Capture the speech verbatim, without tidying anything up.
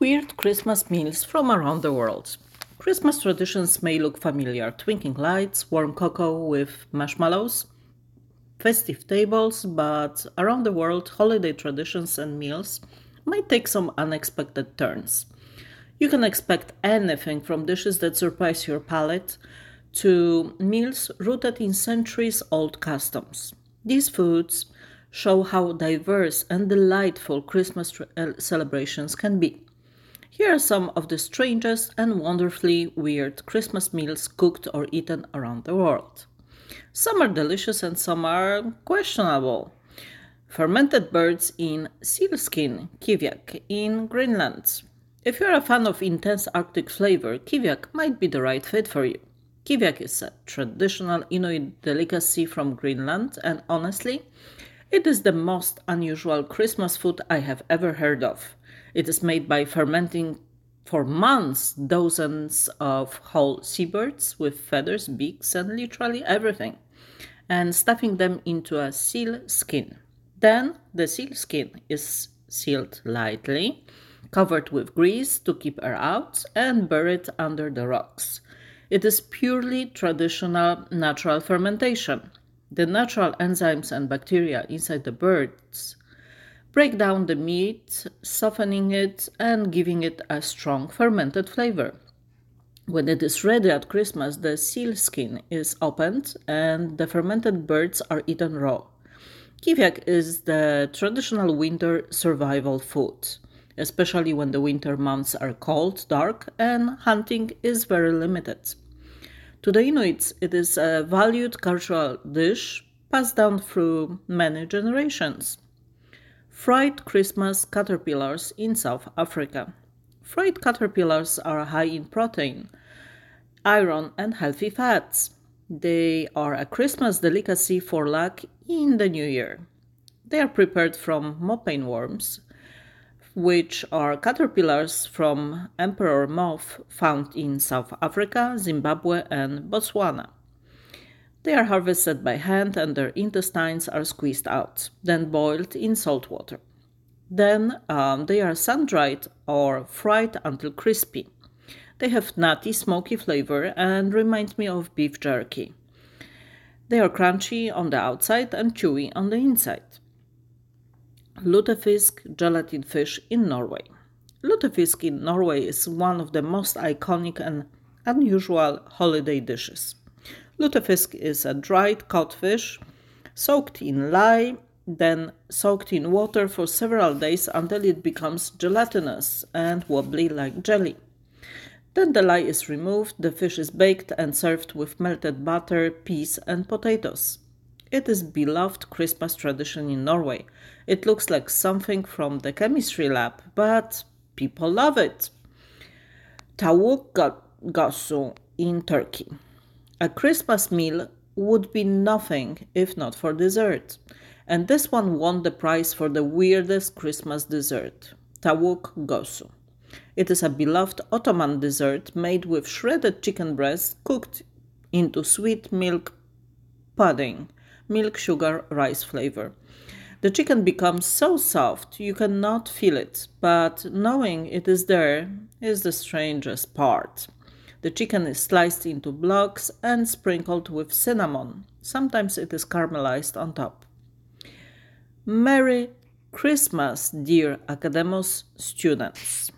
Weird Christmas meals from around the world. Christmas traditions may look familiar: twinkling lights, warm cocoa with marshmallows, festive tables, but around the world, holiday traditions and meals might take some unexpected turns. You can expect anything from dishes that surprise your palate to meals rooted in centuries old customs. These foods show how diverse and delightful Christmas tre- uh, celebrations can be. Here are some of the strangest and wonderfully weird Christmas meals cooked or eaten around the world. Some are delicious and some are questionable. Fermented birds in sealskin, kiviak, in Greenland. If you're a fan of intense Arctic flavor, kiviak might be the right fit for you. Kiviak is a traditional Inuit delicacy from Greenland, and honestly, it is the most unusual Christmas food I have ever heard of. It is made by fermenting for months dozens of whole seabirds with feathers, beaks, and literally everything, and stuffing them into a seal skin. Then the seal skin is sealed lightly, covered with grease to keep air out, and buried under the rocks. It is purely traditional natural fermentation. The natural enzymes and bacteria inside the birds break down the meat, softening it and giving it a strong fermented flavor. When it is ready at Christmas, the seal skin is opened and the fermented birds are eaten raw. Kiviak is the traditional winter survival food, especially when the winter months are cold, dark, and hunting is very limited. To the Inuits, it is a valued cultural dish passed down through many generations. Fried Christmas caterpillars in South Africa. Fried caterpillars are high in protein, iron, and healthy fats. They are a Christmas delicacy for luck in the new year. They are prepared from mopane worms, which are caterpillars from emperor moth found in South Africa, Zimbabwe, and Botswana. They are harvested by hand and their intestines are squeezed out, then boiled in salt water. Then um, they are sun dried or fried until crispy. They have nutty, smoky flavor and remind me of beef jerky. They are crunchy on the outside and chewy on the inside. Lutefisk gelatin fish in Norway. Lutefisk in Norway is one of the most iconic and unusual holiday dishes. Lutefisk is a dried codfish soaked in lye, then soaked in water for several days until it becomes gelatinous and wobbly like jelly. Then the lye is removed, the fish is baked and served with melted butter, peas, and potatoes. It is beloved Christmas tradition in Norway. It looks like something from the chemistry lab, but people love it. Tavuk gosu in Turkey. A Christmas meal would be nothing if not for dessert. And this one won the prize for the weirdest Christmas dessert, tavuk gosu. It is a beloved Ottoman dessert made with shredded chicken breast cooked into sweet milk pudding, milk, sugar, rice flavor. The chicken becomes so soft you cannot feel it, but knowing it is there is the strangest part. The chicken is sliced into blocks and sprinkled with cinnamon. Sometimes it is caramelized on top. Merry Christmas, dear Academos students!